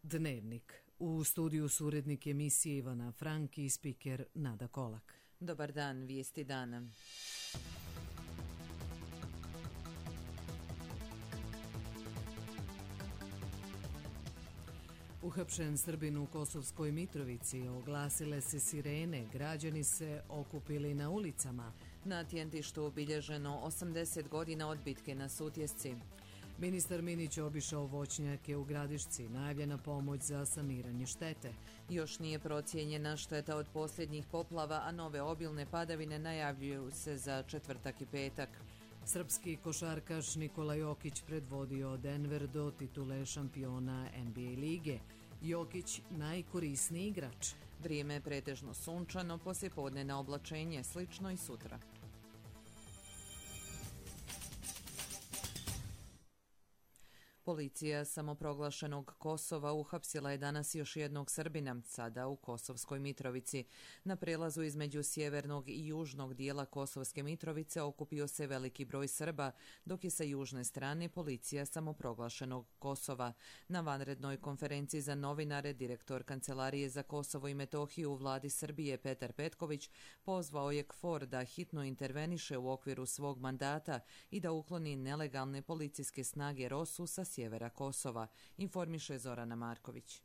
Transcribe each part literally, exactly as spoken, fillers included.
Dnevnik. U studiju su urednik emisije Ivana Frank i spiker Nada Kolak. Dobar dan, vijesti dana. Uhapšen Srbin u Kosovskoj Mitrovici, oglasile se sirene, građani se okupili na ulicama. Na Tjentištu obilježeno osamdeset godina od bitke na Sutjesci. Ministar Minić obišao voćnjake u Gradišci, najavljena pomoć za saniranje štete. Još nije procijenjena šteta od posljednjih poplava, a nove obilne padavine najavljuju se za četvrtak i petak. Srpski košarkaš Nikola Jokić predvodio Denver do titule šampiona N B A lige. Jokić najkorisniji igrač. Vrijeme je pretežno sunčano, poslijepodne na oblačenje, slično i sutra. Policija samoproglašenog Kosova uhapsila je danas još jednog Srbina, sada u Kosovskoj Mitrovici. Na prelazu između sjevernog i južnog dijela Kosovske Mitrovice okupio se veliki broj Srba, dok je sa južne strane policija samoproglašenog Kosova. Na vanrednoj konferenciji za novinare direktor Kancelarije za Kosovo i Metohiju u vladi Srbije Petar Petković pozvao je KFOR da hitno interveniše u okviru svog mandata i da ukloni nelegalne policijske snage ROSU sa sjevera Kosova, informiše Zorana Marković.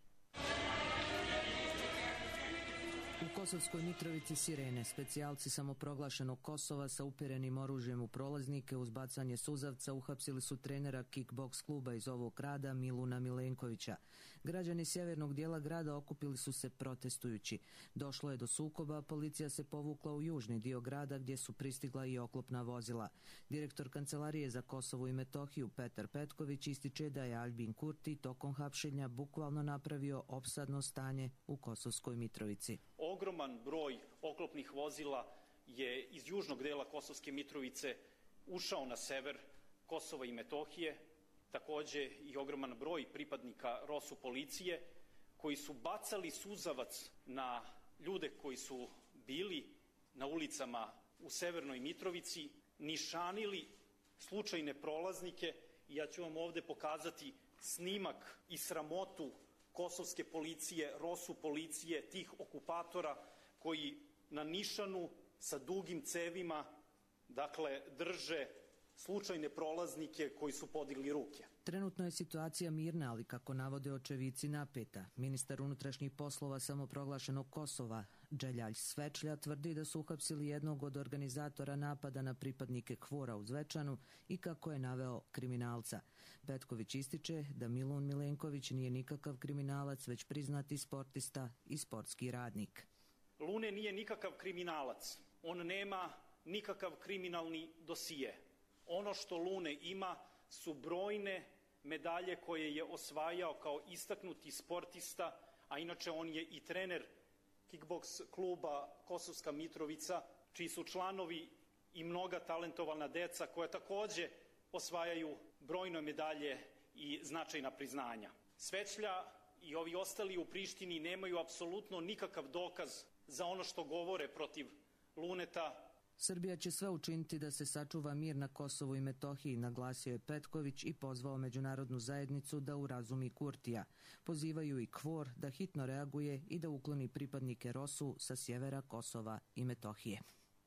U Kosovskoj Mitrovici sirene, specijalci samoproglašenog Kosova sa uperenim oružjem u prolaznike uz bacanje suzavca uhapsili su trenera kickboks kluba iz ovog grada Miluna Milenkovića. Građani sjevernog dijela grada okupili su se protestujući. Došlo je do sukoba, policija se povukla u južni dio grada gdje su pristigla i oklopna vozila. Direktor Kancelarije za Kosovo i Metohiju Petar Petković ističe da je Aljbin Kurti tokom hapšenja bukvalno napravio opsadno stanje u Kosovskoj Mitrovici. Ogroman broj oklopnih vozila je iz južnog dela Kosovske Mitrovice ušao na sever Kosova i Metohije, također i ogroman broj pripadnika ROSU policije koji su bacali suzavac na ljude koji su bili na ulicama u severnoj Mitrovici, nišanili slučajne prolaznike i ja ću vam ovdje pokazati snimak i sramotu kosovske policije, ROSU policije, tih okupatora koji na nišanu sa dugim cevima, dakle, drže slučajne prolaznike koji su podigli ruke. Trenutno je situacija mirna, ali kako navode očevici napeta. Ministar unutrašnjih poslova samoproglašenog Kosova, Dželjalj Svečlja, tvrdi da su uhapsili jednog od organizatora napada na pripadnike KFOR-a u Zvečanu i kako je naveo kriminalca. Petković ističe da Milun Milenković nije nikakav kriminalac, već priznati sportista i sportski radnik. Lune nije nikakav kriminalac. On nema nikakav kriminalni dosije. Ono što Lune ima su brojne medalje koje je osvajao kao istaknuti sportista, a inače on je i trener kickboks kluba Kosovska Mitrovica, čiji su članovi i mnoga talentovana deca koja također osvajaju brojne medalje i značajna priznanja. Svečlja i ovi ostali u Prištini nemaju apsolutno nikakav dokaz za ono što govore protiv Luneta. Srbija će sve učiniti da se sačuva mir na Kosovu i Metohiji, naglasio je Petković i pozvao međunarodnu zajednicu da urazumi Kurtija. Pozivaju i KFOR da hitno reaguje i da ukloni pripadnike ROSU sa sjevera Kosova i Metohije.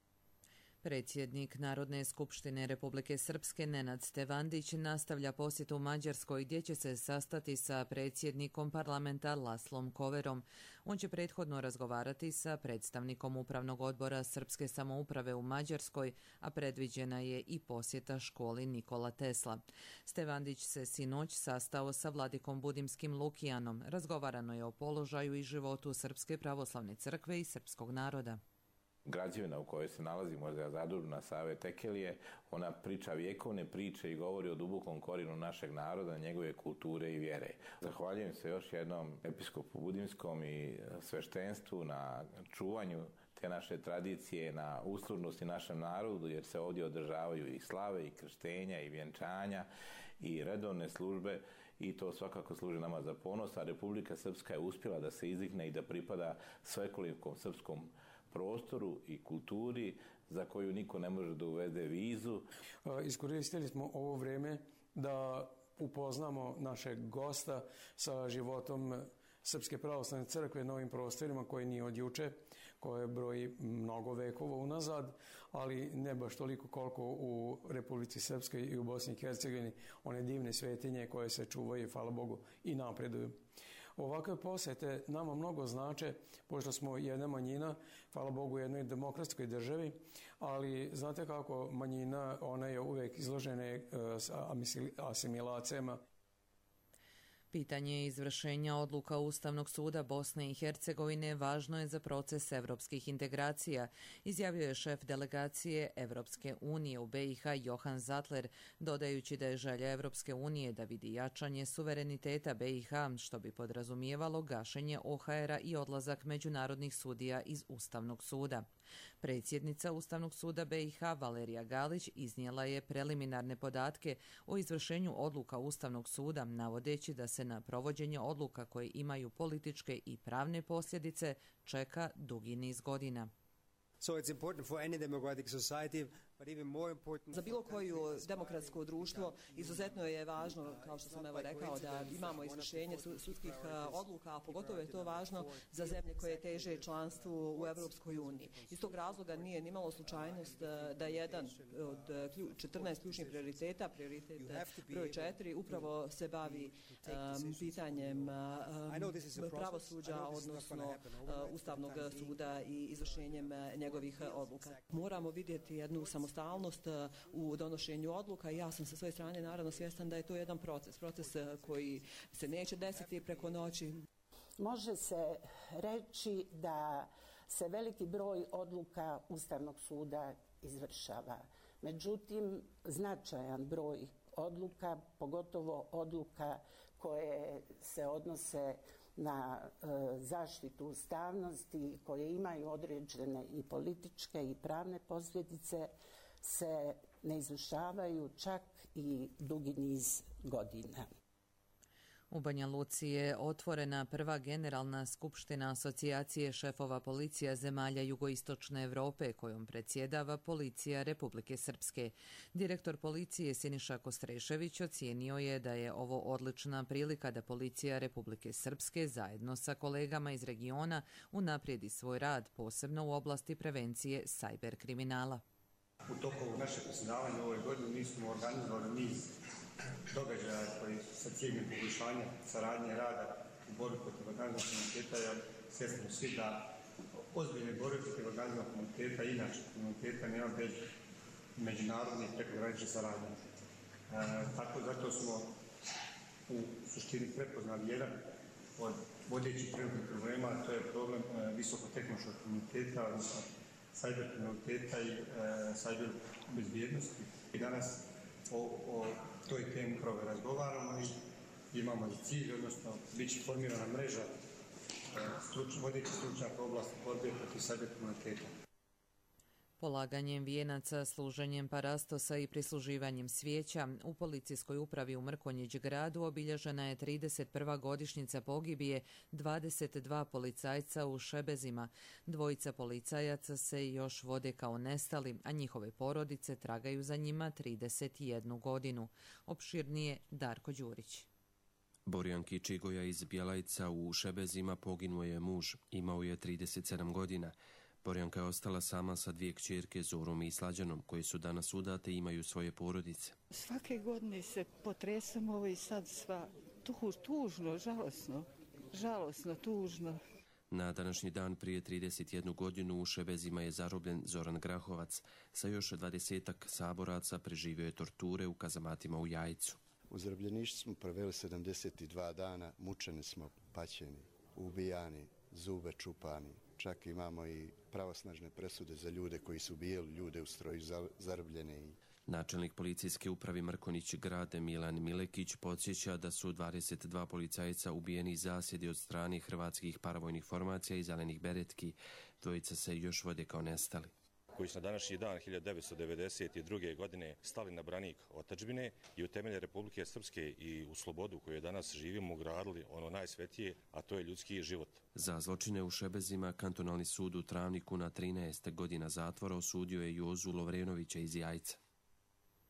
Predsjednik Narodne skupštine Republike Srpske Nenad Stevandić nastavlja posjetu Mađarskoj gdje će se sastati sa predsjednikom parlamenta Laslom Koverom. On će prethodno razgovarati sa predstavnikom Upravnog odbora Srpske samouprave u Mađarskoj, a predviđena je i posjeta školi Nikola Tesla. Stevandić se sinoć sastao sa vladikom Budimskim Lukijanom. Razgovarano je o položaju i životu Srpske pravoslavne crkve i srpskog naroda. Građevina u kojoj se nalazi možda Zadružna Save Tekelije, ona priča vjekovne priče i govori o dubokom korinu našeg naroda, njegove kulture i vjere. Zahvaljujem se još jednom episkopu Budimskom i sveštenstvu na čuvanju te naše tradicije, na uslužnosti našem narodu, jer se ovdje održavaju i slave, i krštenja, i vjenčanja, i redovne službe, i to svakako služi nama za ponos, a Republika Srpska je uspjela da se izdigne i da pripada svekolikom srpskom prostoru i kulturi za koju niko ne može da uvede vizu. Iskoristili smo ovo vrijeme da upoznamo našeg gosta sa životom Srpske pravoslavne crkve na ovim prostorima koji nije od juče, koje broji mnogo vekova unazad, ali ne baš toliko koliko u Republici Srpskoj i u Bosni i Hercegovini, one divne svetinje koje se čuvaju, hvala Bogu, i napreduju. Ovakve posete nama mnogo znače, pošto smo jedna manjina, hvala Bogu, u jednoj demokratskoj državi, ali znate kako manjina, ona je uvek izložena asimilacijama. Pitanje izvršenja odluka Ustavnog suda Bosne i Hercegovine važno je za proces evropskih integracija, izjavio je šef delegacije Evropske unije u B i H Johan Zatler, dodajući da je želja Evropske unije da vidi jačanje suvereniteta B i H, što bi podrazumijevalo gašenje O H R-a i odlazak međunarodnih sudija iz Ustavnog suda. Predsjednica Ustavnog suda B i H Valerija Galić iznijela je preliminarne podatke o izvršenju odluka Ustavnog suda, navodeći da se na provođenje odluka koje imaju političke i pravne posljedice čeka dugi niz godina. So it's important for any democratic society, but even more important... Za bilo koju demokratsko društvo izuzetno je važno, kao što sam evo rekao, da imamo izvršenje sudskih odluka, a pogotovo je to važno za zemlje koje teže članstvu u Evropskoj uniji. Iz tog razloga nije nimalo slučajnost da jedan od četrnaest ključnih prioriteta, prioritet broj četiri, upravo se bavi um, pitanjem um, pravosuđa, odnosno uh, Ustavnog suda i izvršenjem njegovih odluka. Moramo vidjeti jednu samostalnost u donošenju odluka i ja sam sa svoje strane naravno svjestan da je to jedan proces, proces koji se neće desiti preko noći. Može se reći da se veliki broj odluka Ustavnog suda izvršava. Međutim, značajan broj odluka, pogotovo odluka koje se odnose na e, zaštitu ustavnosti, koje imaju određene i političke i pravne posljedice, se ne izvršavaju čak i dugi niz godina. U Banja Luci je otvorena prva generalna skupština Asocijacije šefova policija zemalja jugoistočne Evrope, kojom predsjedava Policija Republike Srpske. Direktor policije Siniša Kostrešević ocijenio je da je ovo odlična prilika da Policija Republike Srpske zajedno sa kolegama iz regiona unaprijedi svoj rad, posebno u oblasti prevencije sajber kriminala. U toku našeg predsjedavanja u ovoj godini mi smo organizovali niz događaja koji sa ciljem poboljšanja saradnje rada u borbi protiv organizovanog kriminaliteta, jer svjesni smo svi da ozbiljne borbe protiv organizovanog kriminaliteta i inače kriminaliteta nema bez međunarodne i prekogranične saradnje. E, tako zato smo u suštini prepoznali jedan od vodećih trenutnih problema, a to je problem e, visokotehnološkog kriminaliteta, odnosno sajber kriminaliteta i e, sajber bezbjednosti. I danas o, o toj temi upravo razgovaramo i imamo i cilj, odnosno bit će formirana mreža struč, vodećih stručnjaka u oblasti borbe protiv sajber kriminaliteta. Polaganjem vijenaca, služenjem parastosa i prisluživanjem svijeća u policijskoj upravi u Mrkonjić gradu obilježena je trideset prva godišnjica pogibije dvadeset dva policajca u Šebezima. Dvojica policajaca se još vode kao nestali, a njihove porodice tragaju za njima trideset jednu godinu. Opširnije Darko Đurić. Borjanki Čigoja iz Bjelajca u Šebezima poginuo je muž, imao je trideset sedam godina. Borjanka je ostala sama sa dvije kćerke, Zorom i Slađanom, koje su danas udate i imaju svoje porodice. Svake godine se potresamo ovo i sad sva tuž, tužno, žalosno, žalosno, tužno. Na današnji dan prije trideset jednu godinu u Šebezima je zarobljen Zoran Grahovac. Sa još dvadesetak saboraca preživio je torture u kazamatima u Jajcu. U zarobljeništvu smo proveli sedamdeset dva dana, mučeni smo, paćeni, ubijani, zube čupani. Čak imamo i pravosnažne presude za ljude koji su ubijali ljude u stroju zarobljene. Načelnik policijske uprave Mrkonjić grade Milan Milekić podsjeća da su dvadeset dva policajca ubijeni zasjedi od strane hrvatskih paravojnih formacija i zelenih beretki. Dvojica se još vode kao nestali. Koji su na današnji dan hiljadu devetsto devedeset druge. godine stali na branik otadžbine i u temelje Republike Srpske i u slobodu koju danas živimo ugradili ono najsvetije, a to je ljudski život. Za zločine u Šebezima kantonalni sud u Travniku na trinaest godina zatvora osudio je Jozu Lovrenovića iz Jajca.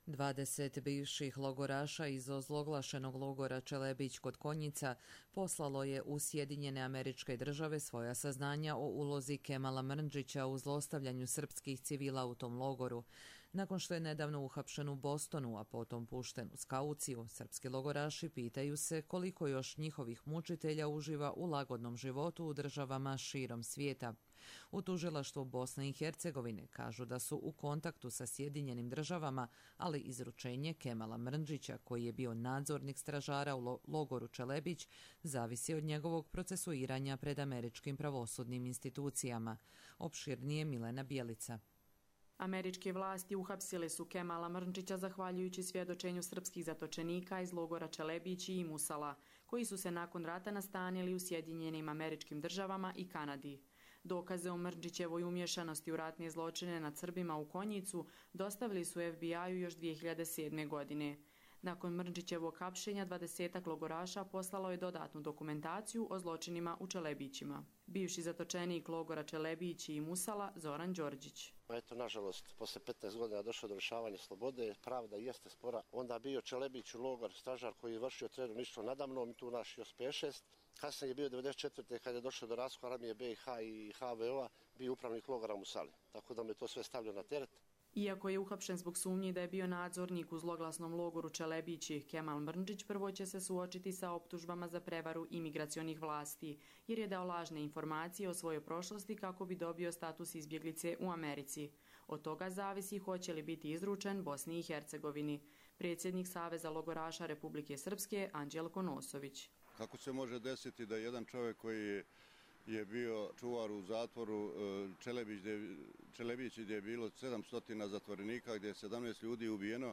dvadeset bivših logoraša iz ozloglašenog logora Čelebić kod Konjica poslalo je u Sjedinjene Američke Države svoja saznanja o ulozi Kemala Mrndžića u zlostavljanju srpskih civila u tom logoru. Nakon što je nedavno uhapšen u Bostonu, a potom pušten u skauciju, srpski logoraši pitaju se koliko još njihovih mučitelja uživa u lagodnom životu u državama širom svijeta. U tužilaštvu Bosne i Hercegovine kažu da su u kontaktu sa Sjedinjenim Državama, ali izručenje Kemala Mrndžića, koji je bio nadzornik stražara u logoru Čelebić, zavisi od njegovog procesuiranja pred američkim pravosudnim institucijama. Opširnije Milena Bjelica. Američke vlasti uhapsile su Kemala Mrndžića zahvaljujući svjedočenju srpskih zatočenika iz logora Čelebić i Musala, koji su se nakon rata nastanili u Sjedinjenim Američkim Državama i Kanadi. Dokaze o Mrndžićevoj umješanosti u ratne zločine nad Srbima u Konjicu dostavili su F B I-u još dvije hiljade sedme. godine. Nakon Mrndžićevog hapšenja, dvadesetak logoraša poslalo je dodatnu dokumentaciju o zločinima u Čelebićima. Bivši zatočenik logora Čelebić i Musala Zoran Đorđić. Eto, nažalost, posle petnaest godina došlo do rješavanja slobode, pravda jeste spora. Onda bio Čelebić u logor, stražar koji je vršio terorističko nadamnom, tu naš još pet šest. Kasnije je bio devedeset četvrte kad je došlo do raskola armije B i H i H V O-a, bio upravnik logora Musali. Tako da me to sve stavlja na teret. Iako je uhapšen zbog sumnji da je bio nadzornik u zloglasnom logoru Čelebići, Kemal Mrndžić prvo će se suočiti sa optužbama za prevaru imigracionih vlasti, jer je dao lažne informacije o svojoj prošlosti kako bi dobio status izbjeglice u Americi. Od toga zavisi hoće li biti izručen Bosni i Hercegovini. Predsjednik Saveza logoraša Republike Srpske Anđelko Nosović. Kako se može desiti da jedan čovjek koji je je bio čuvar u zatvoru Čelebić, Čelebić gdje je bilo sedamsto zatvorenika, gdje je sedamnaest ljudi ubijeno,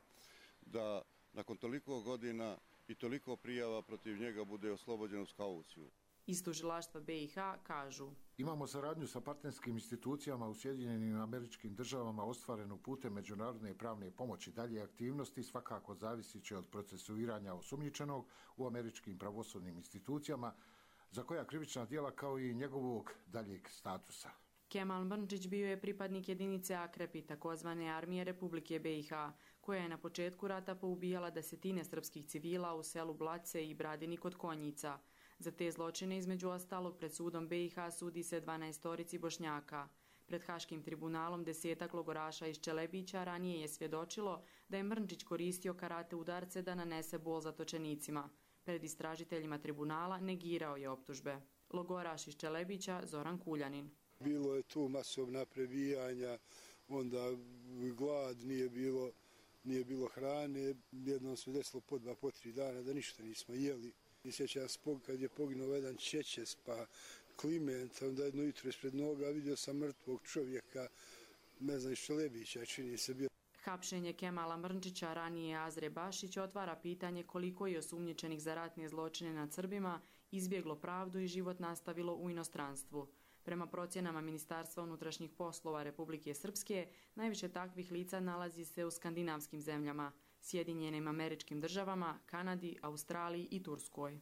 da nakon toliko godina i toliko prijava protiv njega bude oslobođen u skauciju. Iz tužilaštva B i H kažu: Imamo saradnju sa partnerskim institucijama u Sjedinjenim Američkim Državama ostvarenu putem međunarodne i pravne pomoći. Dalje aktivnosti svakako zavisit će od procesuiranja osumnjičenog u američkim pravosudnim institucijama, za koja krivična djela kao i njegovog daljeg statusa. Kemal Mrndžić bio je pripadnik jedinice Akrepi, takozvane armije Republike B i H, koja je na početku rata poubijala desetine srpskih civila u selu Blace i Bradini kod Konjica. Za te zločine, između ostalog, pred sudom B i H sudi se dvanaestorici Bošnjaka. Pred Haškim tribunalom desetak logoraša iz Čelebića ranije je svjedočilo da je Mrndžić koristio karate udarce da nanese bol zatočenicima. Pred istražiteljima tribunala negirao je optužbe. Logoraš iz Čelebića Zoran Kuljanin. Bilo je tu masovna prebijanja, onda glad, nije bilo, nije bilo hrane. Jednom se desilo po dva, po tri dana da ništa nismo jeli. I sjećam se kad je poginuo jedan Čečes, pa Kliment, onda jedno jutro ispred noga vidio sam mrtvog čovjeka, ne znam, iz Čelebića, čini se bio. Hapšenje Kemala Mrndžića, ranije Azre Bašić, otvara pitanje koliko je osumnjičenih za ratne zločine nad Srbima izbjeglo pravdu i život nastavilo u inostranstvu. Prema procjenama Ministarstva unutrašnjih poslova Republike Srpske, najviše takvih lica nalazi se u skandinavskim zemljama, Sjedinjenim Američkim Državama, Kanadi, Australiji i Turskoj.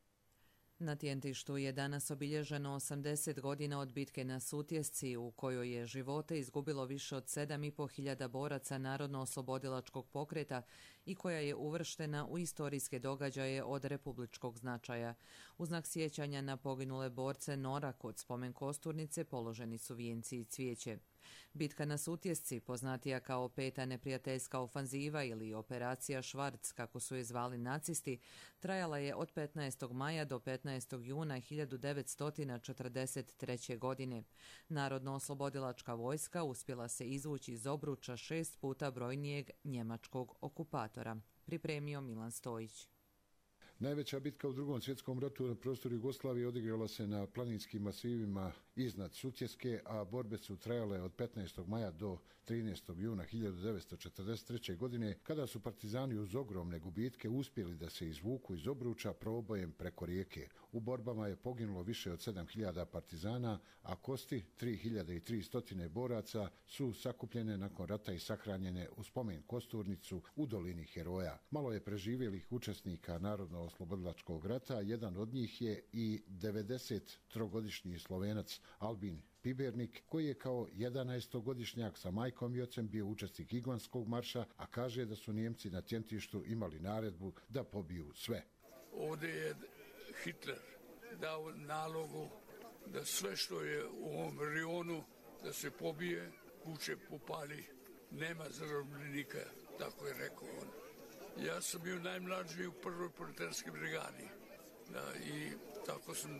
Na Tjentištu je danas obilježeno osamdeset godina od bitke na Sutjesci, u kojoj je živote izgubilo više od sedam i po hiljada boraca Narodno-oslobodilačkog pokreta i koja je uvrštena u istorijske događaje od republičkog značaja. U znak sjećanja na poginule borce Nora kod spomen kosturnice položeni su vijenci i cvijeće. Bitka na Sutjesci, poznatija kao Peta neprijateljska ofanziva ili Operacija Švarc, kako su je zvali nacisti, trajala je od petnaestog maja do petnaestog juna hiljadu devetsto četrdeset treće. godine. Narodno-oslobodilačka vojska uspjela se izvući iz obruča šest puta brojnijeg njemačkog okupatora. Pripremio Milan Stojić. Najveća bitka u drugom svjetskom ratu na prostoru Jugoslavije odigrala se na planinskim masivima iznad Sutjeske, a borbe su trajale od petnaestog maja do trinaestog juna hiljadu devetsto četrdeset treće. godine, kada su partizani uz ogromne gubitke uspjeli da se izvuku iz obruča probojem preko rijeke. U borbama je poginulo više od sedam hiljada partizana, a kosti tri hiljade tristo boraca su sakupljene nakon rata i sahranjene u spomen kosturnicu u dolini Heroja. Malo je preživjelih učesnika Narodno-oslobodilačkog rata, jedan od njih je i devedesettrogodišnji Slovenac Albin Pibernik, koji je kao jedanaestogodišnjak sa majkom i ocem bio učesnik Igmanskog marša, a kaže da su Nijemci na Tjentištu imali naredbu da pobiju sve. Ovdje je Hitler dao nalogu da sve što je u ovom regionu da se pobije, kuće popali, nema zarobljenika, tako je rekao on. Ja sam bio najmlađi u prvoj proletarskoj brigadi, da, i tako sam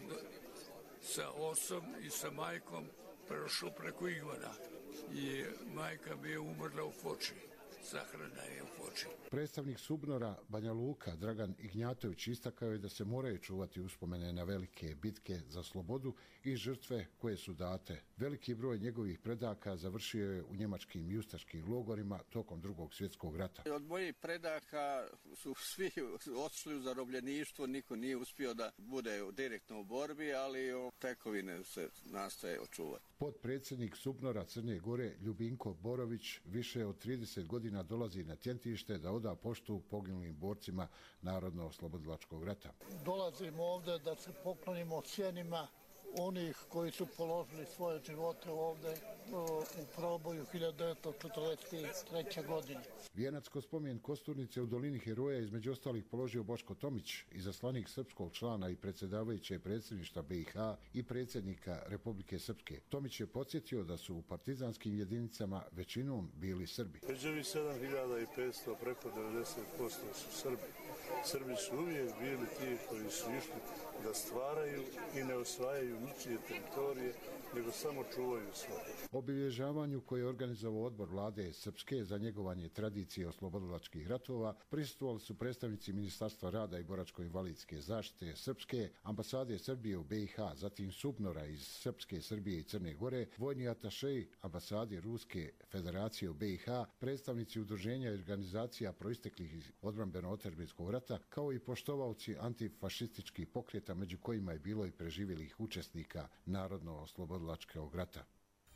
sa osom i sa majkom prešao preko Igmana i majka mi je umrla u Foči. Sahrana je u Foči. Predstavnik Subnora Banja Luka Dragan Ignjatović istakao je da se moraju čuvati uspomene na velike bitke za slobodu i žrtve koje su date. Veliki broj njegovih predaka završio je u njemačkim i ustaškim logorima tokom Drugog svjetskog rata. Od mojih predaka su svi otišli u zarobljeništvo, niko nije uspio da bude direktno u borbi, ali tekovine se nastaje očuvati. Potpredsjednik Subnora Crne Gore Ljubinko Borović više od trideset godina dolazi na Tjentište da oda poštu poginulim borcima Narodno-oslobodilačkog rata. Dolazimo ovdje da se poklonimo sjenima onih koji su položili svoje živote ovdje u proboju hiljadu devetsto četrdeset treće. godine. Vijenac ko spomen kosturnice u Dolini Heroja između ostalih položio Boško Tomić, izaslanik srpskog člana i predsjedavajuće predsjedništva B i H i predsjednika Republike Srpske. Tomić je podsjetio da su u partizanskim jedinicama većinom bili Srbi. Među ovih sedam hiljada petsto preko devedeset posto su Srbi. Srbi su uvijek bili ti koji su išli da stvaraju i ne osvajaju ničije teritorije, nego samo čuvaju svoje. Obilježavanju koje je organizovao odbor vlade Srpske za njegovanje tradicije oslobodilačkih ratova prisustvovali su predstavnici Ministarstva rada i boračko-invalidske zaštite Srpske, ambasade Srbije u B i H, zatim Subnora iz Srpske, Srbije i Crne Gore, vojni atašeji ambasade Ruske federacije u B i H, predstavnici udruženja i organizacija proisteklih iz odbrambeno-otadžbinskog rata, kao i poštovaoci antifašističkih pokreta, među kojima je bilo i preživjelih učesnika Narodno-oslobodilačkog rata.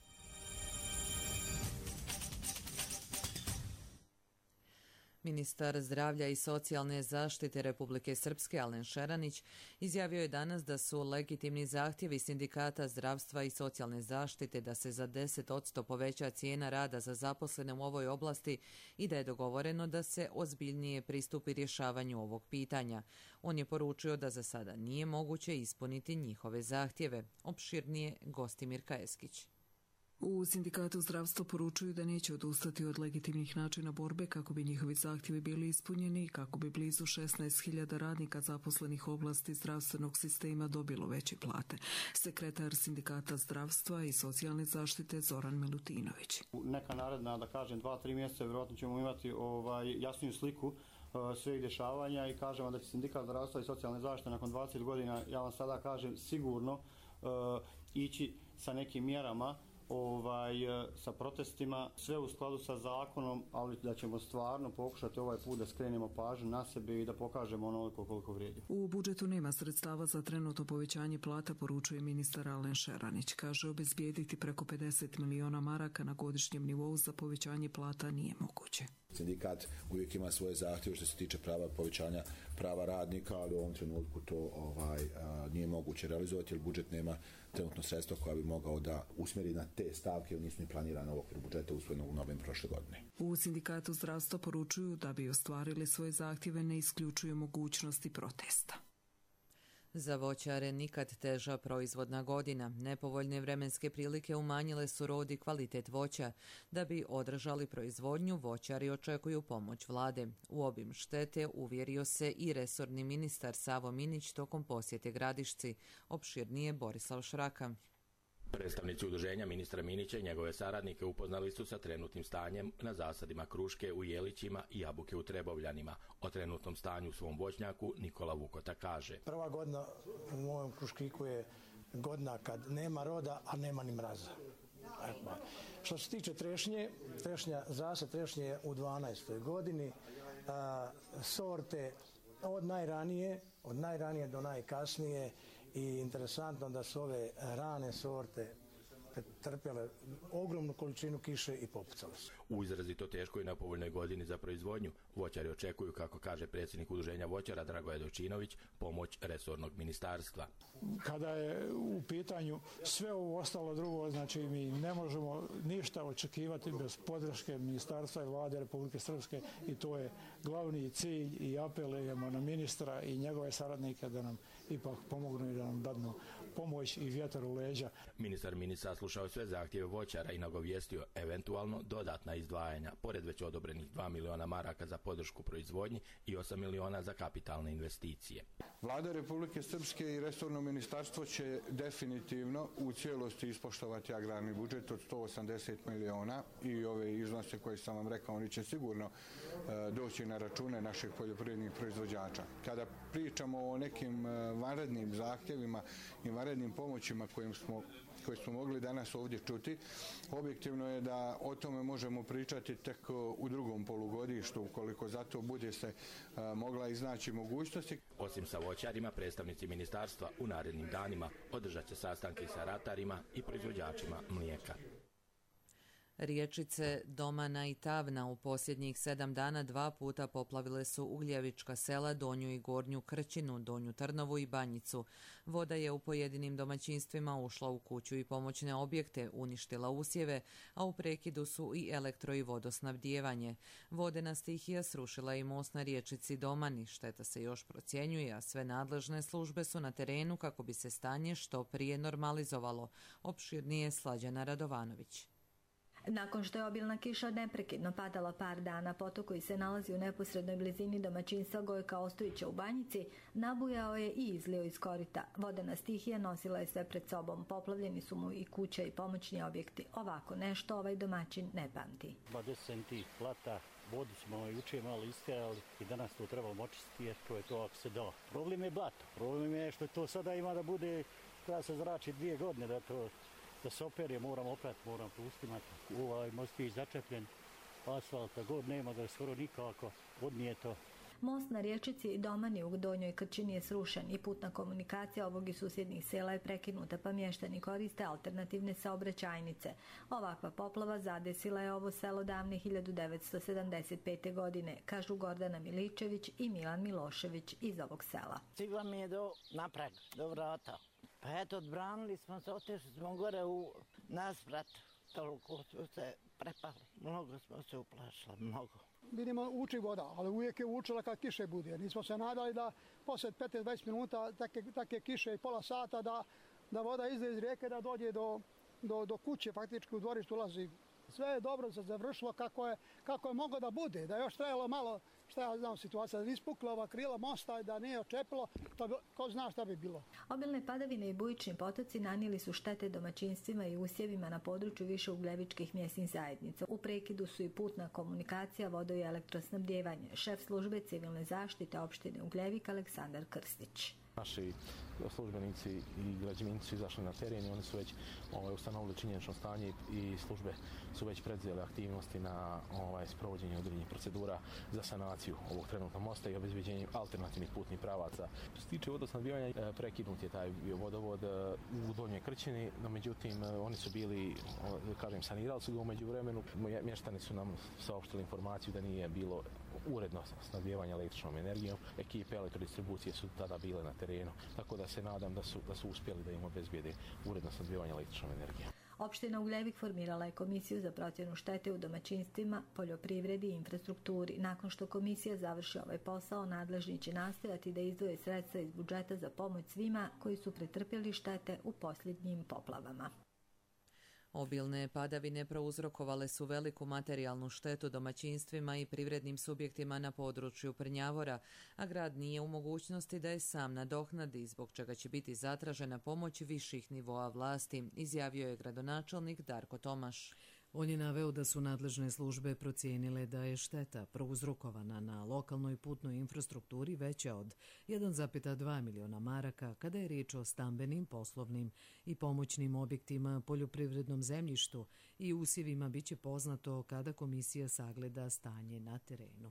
Ministar zdravlja i socijalne zaštite Republike Srpske Alen Šeranić izjavio je danas da su legitimni zahtjevi Sindikata zdravstva i socijalne zaštite da se za deset posto poveća cijena rada za zaposlene u ovoj oblasti i da je dogovoreno da se ozbiljnije pristupi rješavanju ovog pitanja. On je poručio da za sada nije moguće ispuniti njihove zahtjeve. Opširnije Gostimir Kajeskić. U Sindikatu zdravstva poručuju da neće odustati od legitimnih načina borbe kako bi njihovi zahtjevi bili ispunjeni i kako bi blizu šesnaest hiljada radnika zaposlenih u oblasti zdravstvenog sistema dobilo veće plate. Sekretar Sindikata zdravstva i socijalne zaštite Zoran Milutinović. Neka naredna, da kažem, dva, tri mjeseca vjerojatno ćemo imati ovaj, jasniju sliku svih dešavanja i kažemo da će Sindikat zdravstva i socijalne zaštite nakon dvadeset godina, ja vam sada kažem, sigurno uh, ići sa nekim mjerama ovaj, sa protestima, sve u skladu sa zakonom, ali da ćemo stvarno pokušati ovaj put da skrenemo pažnju na sebe i da pokažemo onoliko koliko vrijedi. U budžetu nema sredstava za trenutno povećanje plata, poručuje ministar Alen Šeranić. Kaže, obezbijediti preko pedeset miliona maraka na godišnjem nivou za povećanje plata nije moguće. Sindikat uvijek ima svoje zahtjeve što se tiče prava povećanja prava radnika, ali u ovom trenutku to ovaj, a, nije moguće realizovati jer budžet nema trenutno sredstva koja bi mogao da usmjeri na te stavke jer nisu ni planirane u okviru budžeta usvojenog u novembru prošle godine. U Sindikatu zdravstva poručuju da bi ostvarili svoje zahtjeve ne isključuju mogućnosti protesta. Za voćare nikad teža proizvodna godina. Nepovoljne vremenske prilike umanjile su rod i kvalitet voća. Da bi održali proizvodnju, voćari očekuju pomoć vlade. U obim štete uvjerio se i resorni ministar Savo Minić tokom posjete Gradišci. Opširnije Borislav Šraka. Predstavnici udruženja ministra Minića i njegove saradnike upoznali su sa trenutnim stanjem na zasadima kruške u Jelićima i jabuke u Trebovljanima. O trenutnom stanju u svom voćnjaku Nikola Vukota kaže. Prva godina u mojem kruškiku je godina kad nema roda, a nema ni mraza. Što se tiče trešnje, trešnja, zasad trešnje je u dvanaestoj godini. A, sorte od najranije, od najranije do najkasnije i interesantno da su ove rane sorte trpjele ogromnu količinu kiše i popucale su. U izrazito teškoj i nepovoljnoj godini za proizvodnju, voćari očekuju, kako kaže predsjednik Udruženja voćara Dragoje Dojčinović, pomoć resornog ministarstva. Kada je u pitanju sve ovo ostalo drugo, znači mi ne možemo ništa očekivati bez podrške ministarstva i vlade Republike Srpske i to je glavni cilj i apelujemo na ministra i njegove saradnike da nam ipak pomognu i da nam dadnu pomoć i vjetar u leđa. Ministar Minić saslušao sve zahtjeve voćara i nagovijestio eventualno dodatna izdvajanja, pored već odobrenih dva miliona maraka za podršku proizvodnji i osam miliona za kapitalne investicije. Vlada Republike Srpske i resorno ministarstvo će definitivno u cijelosti ispoštovati agrarni budžet od sto osamdeset miliona i ove iznose koje sam vam rekao, oni će sigurno uh, doći na račune naših poljoprivrednih proizvođača. Kada pričamo o nekim uh, vanrednim zahtjevima i vanrednim pomoćima kojim smo koje smo mogli danas ovdje čuti, objektivno je da o tome možemo pričati tek u drugom polugodištu, ukoliko za to bude se a, mogla iznaći mogućnosti. Osim sa voćarima, predstavnici ministarstva u narednim danima održat će sastanke sa ratarima i proizvođačima mlijeka. Riječice Domana i Tavna u posljednjih sedam dana dva puta poplavile su Ugljevička sela, Donju i Gornju Krčinu, Donju Trnovu i Banjicu. Voda je u pojedinim domaćinstvima ušla u kuću i pomoćne objekte, uništila usjeve, a u prekidu su i elektro i vodosnabdijevanje. Vodena stihija srušila i most na riječici Domani. Šteta se još procjenjuje, a sve nadležne službe su na terenu kako bi se stanje što prije normalizovalo. Opširnije Slađana Radovanović. Nakon što je obilna kiša neprekidno padala par dana, potok koji se nalazi u neposrednoj blizini domaćinstva Gojka Ostojića u Banjici nabujao je i izlio iz korita. Vodena stihija nosila je sve pred sobom. Poplavljeni su mu i kuće i pomoćni objekti. Ovako nešto ovaj domaćin ne pamti. dvadeset centi plata, vodu smo jučer malo isterali i danas to trebamo očistiti jer to je to ako se da. Problem je blato. Problem je što to sada ima da bude, treba se zrači dvije godine da to da se opere, moram oprati, moram pustimati. Ovaj most je začepljen, asfalta god nema ga skoro nikako, odnijeto. Most na riječici Domani u Donjoj Krčini je srušen i putna komunikacija ovog i susjednih sela je prekinuta, pa mještani koriste alternativne saobraćajnice. Ovakva poplava zadesila je ovo selo davne hiljadu devetsto sedamdeset pete. godine, kažu Gordana Miličević i Milan Milošević iz ovog sela. Stigla mi je do naprag, do vrata. Pa eto, odbranili smo se, otišli smo gore u nasprat, toliko smo se prepali. Mnogo smo se uplašili, mnogo. Vidimo, uči voda, ali uvijek je učila kad kiše bude. Nismo se nadali da poslije petnaest do dvadeset minuta take, take kiše i pola sata da, da voda izde iz rijeke da dođe do, do, do kuće, faktički u dvorištu ulazi. Sve je dobro se završilo kako je, kako je moglo da bude, da je još trajalo malo, šta ja znam, situacija, da ispukla ova krila mosta i da nije očepilo, to bi, ko zna šta bi bilo. Obilne padavine i bujični potoci nanijeli su štete domaćinstvima i usjevima na području više ugljevičkih mjesnih zajednica. U prekidu su i putna komunikacija, vodo i elektrosnabdijevanje. Šef službe civilne zaštite opštine Ugljevik Aleksandar Krstić. Naši službenici i građevinci su izašli na teren i oni su već ovaj, ustanovili činjenično stanje i službe su već predzele aktivnosti na ovaj, sprovođenje određenih procedura za sanaciju ovog trenutnog mosta i obezbeđenje alternativnih putnih pravaca. Što se tiče vodosnabdijevanja, prekinut je taj vodovod u Donjoj Krčini, no međutim oni su bili, kažem, sanirali su ga u međuvremenu. Mještani su nam saopštili informaciju da nije bilo uredno snabdijevanje električnom energijom. Ekipe elektrodistribucije su tada bile na terenu, tako da se nadam da su, da su uspjeli da im obezbijede uredno snabdijevanje električnom energijom. Opština Ugljenik formirala je komisiju za procjenu štete u domaćinstvima, poljoprivredi i infrastrukturi. Nakon što komisija završi ovaj posao, nadležni će nastojati da izdvoje sredstva iz budžeta za pomoć svima koji su pretrpjeli štete u posljednjim poplavama. Obilne padavine prouzrokovale su veliku materijalnu štetu domaćinstvima i privrednim subjektima na području Prnjavora, a grad nije u mogućnosti da je sam nadoknadi, zbog čega će biti zatražena pomoć viših nivoa vlasti, izjavio je gradonačelnik Darko Tomaš. On je naveo da su nadležne službe procijenile da je šteta prouzrokovana na lokalnoj putnoj infrastrukturi veća od jedan zarez dva miliona maraka kada je riječ o stambenim, poslovnim i pomoćnim objektima, poljoprivrednom zemljištu i usjevima biće poznato kada komisija sagleda stanje na terenu.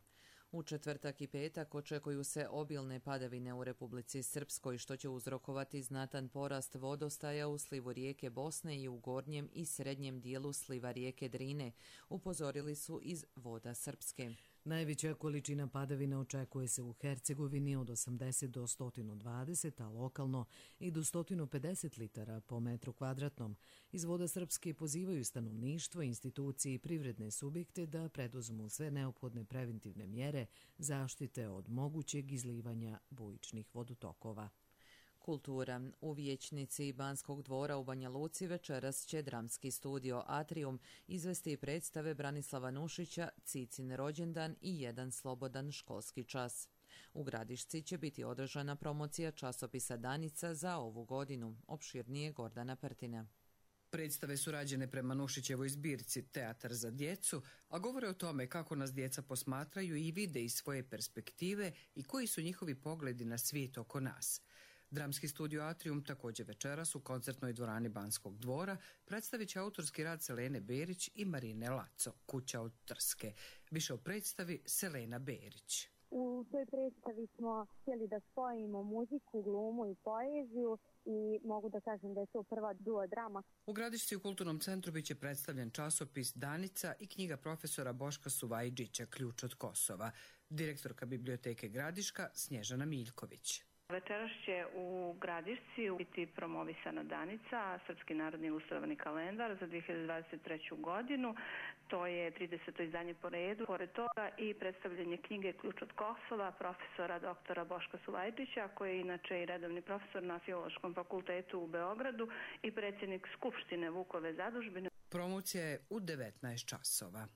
U četvrtak i petak očekuju se obilne padavine u Republici Srpskoj, što će uzrokovati znatan porast vodostaja u slivu rijeke Bosne i u gornjem i srednjem dijelu sliva rijeke Drine, upozorili su iz Voda Srpske. Najveća količina padavina očekuje se u Hercegovini od osamdeset do sto dvadeset, a lokalno i do sto pedeset litara po metru kvadratnom. Iz Voda Srpske pozivaju stanovništvo, institucije i privredne subjekte da preduzmu sve neophodne preventivne mjere zaštite od mogućeg izlivanja bujičnih vodotokova. Kultura. U vijećnici Banskog dvora u Banja Luci večeras će dramski studio Atrium izvesti predstave Branislava Nušića, Cicin rođendan i jedan slobodan školski čas. U Gradišci će biti održana promocija časopisa Danica za ovu godinu. Opširnije Gordana Prtina. Predstave su rađene prema Nušićevoj zbirci Teatar za djecu, a govore o tome kako nas djeca posmatraju i vide iz svoje perspektive i koji su njihovi pogledi na svijet oko nas. Dramski studio Atrium također večeras u koncertnoj dvorani Banskog dvora predstavit će autorski rad Selene Berić i Marine Laco, Kuća od Trske. Više o predstavi Selena Berić. U toj predstavi smo htjeli da spojimo muziku, glumu i poeziju i mogu da kažem da je to prva duo drama. U Gradišci u Kulturnom centru biće predstavljen časopis Danica i knjiga profesora Boška Suvajđića Ključ od Kosova. Direktorka Biblioteke Gradiška Snježana Miljković. Večeras će u Gradišci biti promovisana Danica, Srpski narodni ilustrovani kalendar za dvije hiljade dvadeset treću godinu. To je trideseto izdanje po redu. Pored toga i predstavljanje knjige Ključ od Kosova profesora doktora Boška Suvajđića, koji je inače i redovni profesor na Filološkom fakultetu u Beogradu i predsjednik Skupštine Vukove zadužbine. Promocija je u devetnaest časova.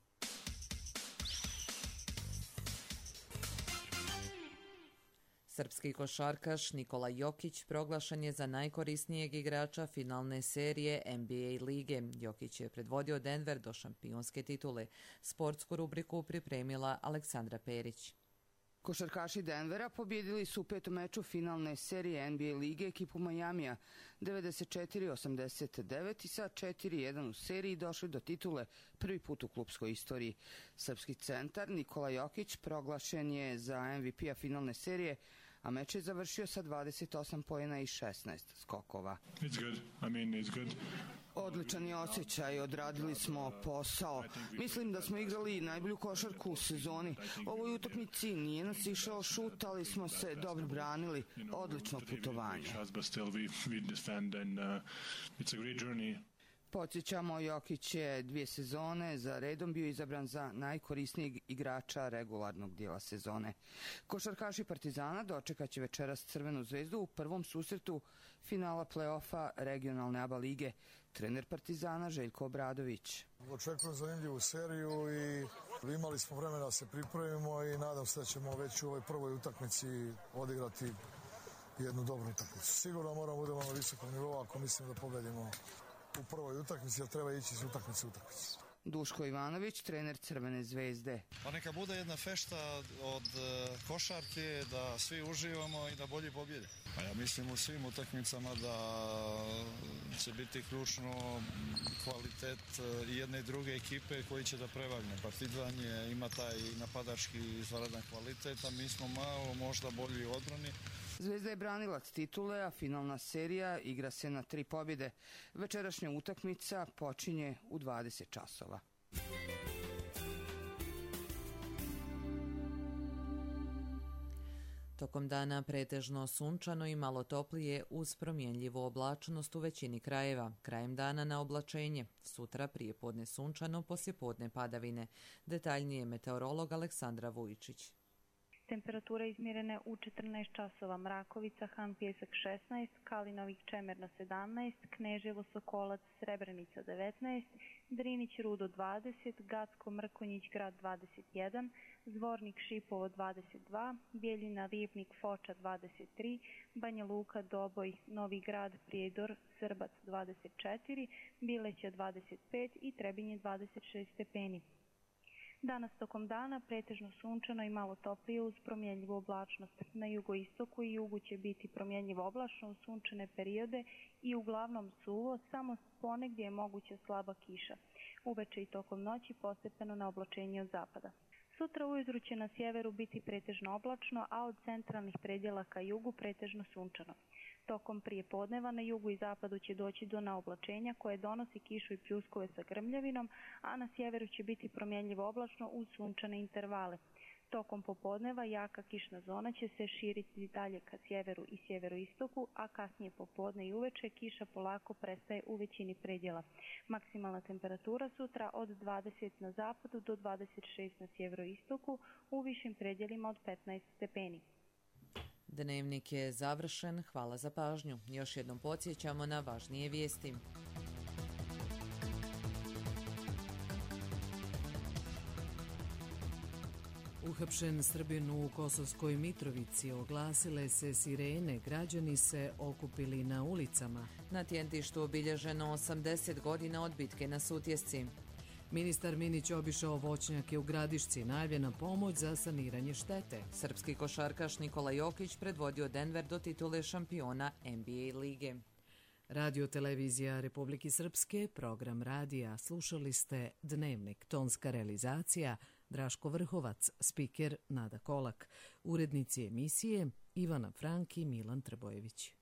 Srpski košarkaš Nikola Jokić proglašen je za najkorisnijeg igrača finalne serije N B A lige. Jokić je predvodio Denver do šampionske titule. Sportsku rubriku pripremila Aleksandra Perić. Košarkaši Denvera pobjedili su u petom meču finalne serije N B A lige ekipu Majamija devedeset četiri osamdeset devet i sa četiri jedan u seriji došli do titule prvi put u klupskoj istoriji. Srpski centar Nikola Jokić proglašen je za M V P-a finalne serije, a meč je završio sa dvadeset osam poena i šesnaest skokova. It's good. I mean, it's good. Odličan je osjećaj, odradili smo posao. Mislim da smo igrali najbolju košarku u sezoni. U ovoj utakmici nije nas išao šut, ali smo se dobro branili. Odlično putovanje. Podsjećamo, Jokić je dvije sezone za redom bio izabran za najkorisnijeg igrača regularnog dijela sezone. Košarkaši Partizana dočekaće večeras Crvenu zvezdu u prvom susretu finala play-offa regionalne A B A lige. Trener Partizana Željko Obradović. Očekujem zanimljivu seriju i imali smo vremena da se pripremimo i nadam se da ćemo već u ovoj prvoj utakmici odigrati jednu dobru utakmicu. Sigurno moramo budemo na visokom nivou ako mislim da pobedimo u prvoj utakmici, jer treba ići iz utakmice u utakmicu. Duško Ivanović, trener Crvene zvezde. Pa neka bude jedna fešta od košarke, da svi uživamo i da bolji pobjede. Pa ja mislim u svim utakmicama da će biti ključno kvalitet jedne i druge ekipe koji će da prevagne. Partizan je, ima taj napadački izvanredan kvalitet, a mi smo malo možda bolji u odbrani. Zvezda je branilac titule, a finalna serija igra se na tri pobjede. Večerašnja utakmica počinje u dvadeset časova. Tokom dana pretežno sunčano i malo toplije uz promjenljivu oblačnost u većini krajeva. Krajem dana na oblačenje. Sutra prije podne sunčano, poslije podne padavine. Detaljnije meteorolog Aleksandra Vujičić. Temperatura izmjerene u četrnaest časova, Mrakovica, Han Pjesak šesnaest, Kalinovik Čemerna sedamnaest, Kneževo Sokolac Srebrenica devetnaest, Drinić Rudo dvadeset, Gacko Mrkonjić Grad dvadeset jedan, Zvornik Šipovo dvadeset dva, Bijeljina Ribnik Foča dvadeset tri, Banja Luka Doboj Novi Grad Prijedor Srbac dvadeset četiri, Bileća dvadeset pet i Trebinje dvadeset šest stepeni. Danas tokom dana pretežno sunčano i malo toplije uz promjenljivu oblačnost. Na jugoistoku i jugu će biti promjenljivo oblačno u sunčane periode i uglavnom suvo, samo ponegdje je moguća slaba kiša. Uveče i tokom noći postepeno na oblačenje od zapada. Sutra ujutru će na sjeveru biti pretežno oblačno, a od centralnih predjela ka jugu pretežno sunčano. Tokom prije podneva na jugu i zapadu će doći do naoblačenja koje donosi kišu i pljuskove sa grmljavinom, a na sjeveru će biti promjenljivo oblačno uz sunčane intervale. Tokom popodneva jaka kišna zona će se širiti dalje ka sjeveru i sjeveroistoku, a kasnije popodne i uveče kiša polako prestaje u većini predjela. Maksimalna temperatura sutra od dvadeset na zapadu do dvadeset šest na sjeveroistoku, u višim predjelima od petnaest stepeni. Dnevnik je završen. Hvala za pažnju. Još jednom podsjećamo na važnije vijesti. Uhapšen Srbin u Kosovskoj Mitrovici, oglasile se sirene, građani se okupili na ulicama. Na Tjentištu obilježeno osamdeset godina od bitke na Sutjesci. Ministar Minić obišao voćnjake u Gradišci, najavljena pomoć za saniranje štete. Srpski košarkaš Nikola Jokić predvodio Denver do titule šampiona N B A lige. Radio televizija Republike Srpske, program radija. Slušali ste Dnevnik, tonska realizacija Draško Vrhovac, spiker Nada Kolak, urednici emisije Ivana Frank i Milan Trbojević.